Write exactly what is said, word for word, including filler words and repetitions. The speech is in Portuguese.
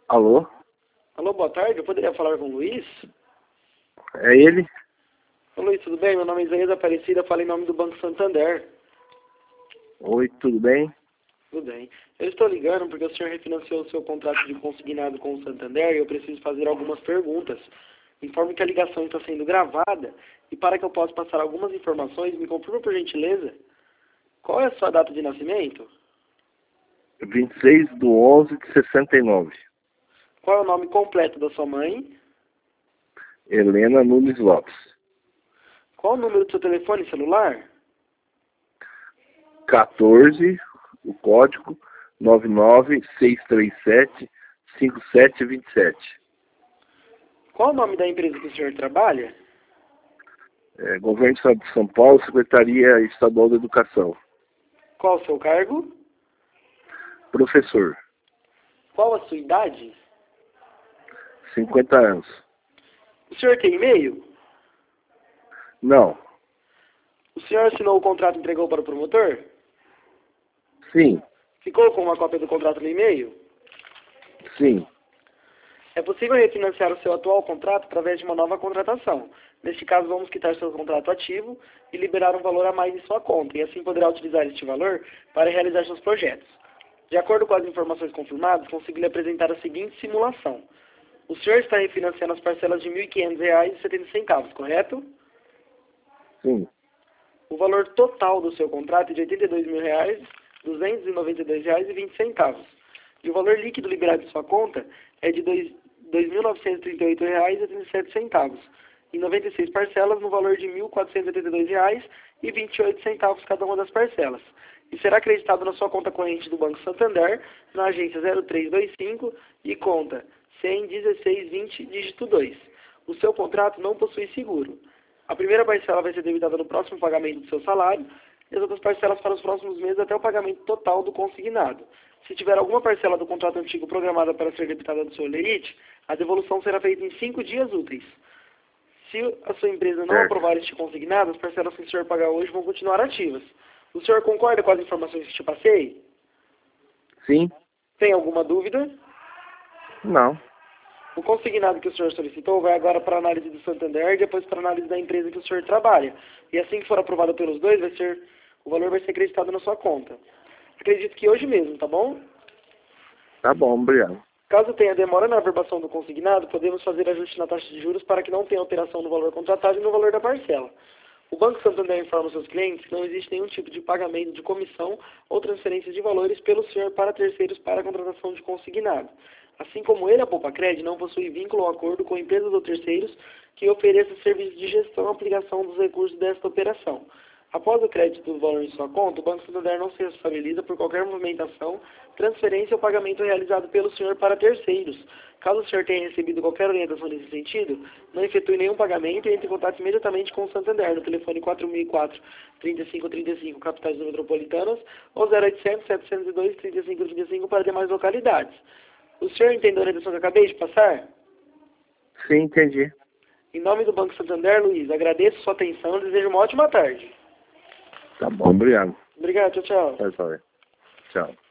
Alô? Alô, boa tarde, eu poderia falar com o Luiz? É ele? Ô Luiz, tudo bem? Meu nome é Isaías Aparecida, falo em nome do Banco Santander. Oi, tudo bem? Tudo bem. Eu estou ligando porque o senhor refinanciou o seu contrato de consignado com o Santander e eu preciso fazer algumas perguntas. Informe que a ligação está sendo gravada e para que eu possa passar algumas informações, me confirma por gentileza, qual é a sua data de nascimento? vinte e seis de onze de sessenta e nove. Qual é o nome completo da sua mãe? Helena Nunes Lopes. Qual o número do seu telefone celular? quatorze, o código nove nove seis três sete cinco sete dois sete. Qual o nome da empresa que o senhor trabalha? É, Governo do Estado de São Paulo, Secretaria Estadual da Educação. Qual o seu cargo? Professor, Qual a sua idade? cinquenta anos. O senhor tem e-mail? Não. O senhor assinou o contrato e entregou para o promotor? Sim, Ficou com uma cópia do contrato no e-mail? sim. É possível refinanciar o seu atual contrato através de uma nova contratação. Neste caso, vamos quitar seu contrato ativo e liberar um valor a mais em sua conta, e assim poderá utilizar este valor para realizar seus projetos. De acordo com as informações confirmadas, consigo lhe apresentar a seguinte simulação. O senhor está refinanciando as parcelas de mil e quinhentos reais e setenta centavos, correto? Sim. O valor total do seu contrato é de oitenta e dois mil reais, duzentos e noventa e dois reais e vinte centavos. E o valor líquido liberado de sua conta é de dois mil novecentos e trinta e oito reais e trinta e sete centavos, em noventa e seis parcelas no valor de mil quatrocentos e oitenta e dois reais e vinte e oito centavos cada uma das parcelas. E será acreditado na sua conta corrente do Banco Santander, na agência zero três dois cinco e conta cem dezesseis vinte, dígito dois. O seu contrato não possui seguro. A primeira parcela vai ser debitada no próximo pagamento do seu salário e as outras parcelas para os próximos meses até o pagamento total do consignado. Se tiver alguma parcela do contrato antigo programada para ser debitada do seu lerite, a devolução será feita em cinco dias úteis. Se a sua empresa não Certo. aprovar este consignado, as parcelas que o senhor pagar hoje vão continuar ativas. O senhor concorda com as informações que te passei? Sim? Tem alguma dúvida? Não. O consignado que o senhor solicitou vai agora para a análise do Santander e depois para a análise da empresa que o senhor trabalha. E assim que for aprovado pelos dois, vai ser, o valor vai ser acreditado na sua conta. Acredito que hoje mesmo, tá bom? Tá bom, obrigado. Caso tenha demora na averbação do consignado, podemos fazer ajuste na taxa de juros para que não tenha alteração no valor contratado e no valor da parcela. O Banco Santander informa seus clientes que não existe nenhum tipo de pagamento de comissão ou transferência de valores pelo senhor para terceiros para a contratação de consignado. Assim como ele, a Poupacred não possui vínculo ou acordo com empresas ou terceiros que ofereçam serviços de gestão e aplicação dos recursos desta operação. Após o crédito do valor em sua conta, o Banco Santander não se responsabiliza por qualquer movimentação, transferência ou pagamento realizado pelo senhor para terceiros. Caso o senhor tenha recebido qualquer orientação nesse sentido, não efetue nenhum pagamento e entre em contato imediatamente com o Santander no telefone quatro mil e quatro, trinta e cinco trinta e cinco, capitais metropolitanas, ou zero oitocentos, setecentos e dois, trinta e cinco trinta e cinco para demais localidades. O senhor entendeu a orientação que eu acabei de passar? Sim, entendi. Em nome do Banco Santander, Luiz, agradeço sua atenção e desejo uma ótima tarde. Tá bom, obrigado. Obrigado, tchau, tchau. Tchau, tchau. Tchau.